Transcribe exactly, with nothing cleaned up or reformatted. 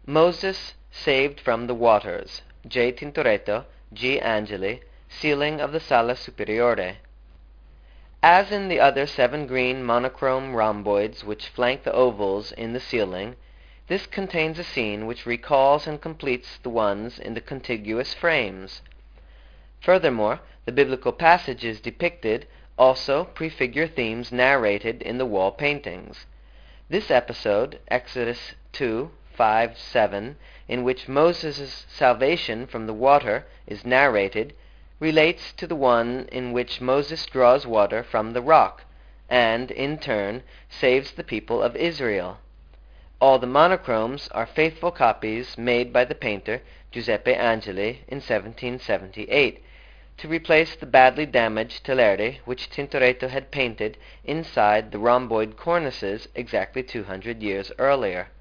Moses Saved from the Waters, J. Tintoretto, G. Angeli, Ceiling of the Sala Superiore. As in the other seven green monochrome rhomboids which flank the ovals in the ceiling, this contains a scene which recalls and completes the ones in the contiguous frames. Furthermore, the biblical passages depicted also prefigure themes narrated in the wall paintings. This episode, Exodus two, five, seven, in which Moses' salvation from the water is narrated, relates to the one in which Moses draws water from the rock, and, in turn, saves the people of Israel. All the monochromes are faithful copies made by the painter Giuseppe Angeli in seventeen seventy-eight, to replace the badly damaged Teleri which Tintoretto had painted inside the rhomboid cornices exactly two hundred years earlier.